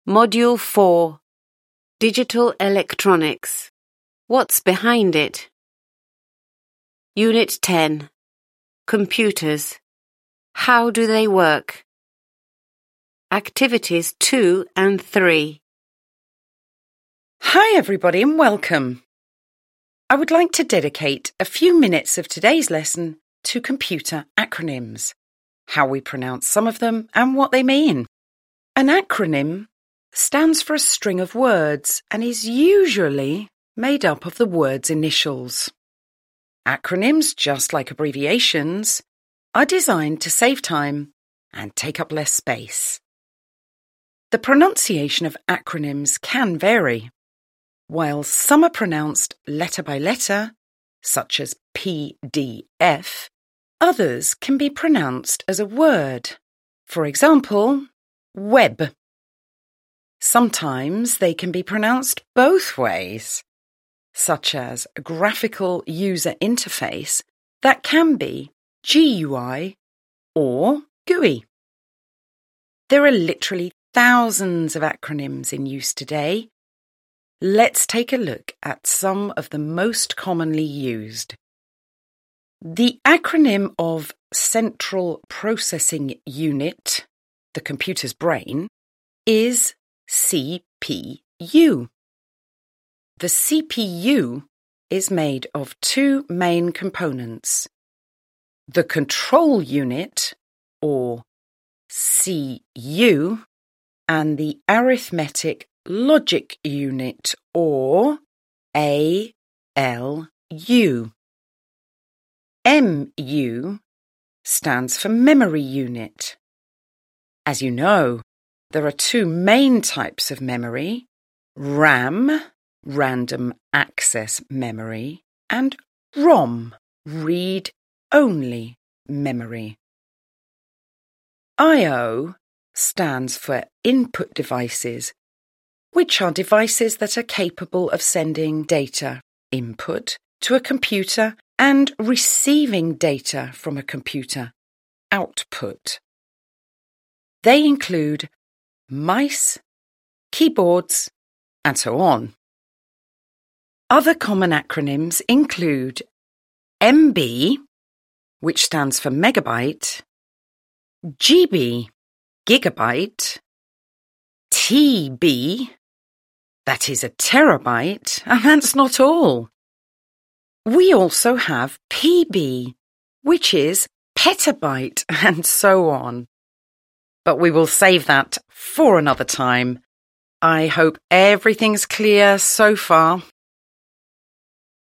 Module 4. Digital Electronics. What's behind it? Unit 10. Computers. How do they work? Activities 2 and 3. Hi everybody and welcome. I would like to dedicate a few minutes of today's lesson to computer acronyms, how we pronounce some of them and what they mean. An acronym stands for a string of words and is usually made up of the word's initials. Acronyms, just like abbreviations, are designed to save time and take up less space. The pronunciation of acronyms can vary. While some are pronounced letter by letter, such as PDF, others can be pronounced as a word. For example, web. Sometimes they can be pronounced both ways, such as a graphical user interface that can be GUI or GUI. There are literally thousands of acronyms in use today. Let's take a look at some of the most commonly used. The acronym of Central Processing Unit, the computer's brain, is CPU. The CPU is made of two main components: the control unit, or CU, and the arithmetic logic unit, or ALU. MU stands for memory unit. As you know, there are two main types of memory: RAM, random access memory, and ROM, read-only memory. I/O stands for input devices, which are devices that are capable of sending data input to a computer and receiving data from a computer output. They include mice, keyboards, and so on. Other common acronyms include MB, which stands for megabyte, GB, gigabyte, TB, that is a terabyte, and that's not all. We also have PB, which is petabyte, and so on. But we will save that for another time. I hope everything's clear so far.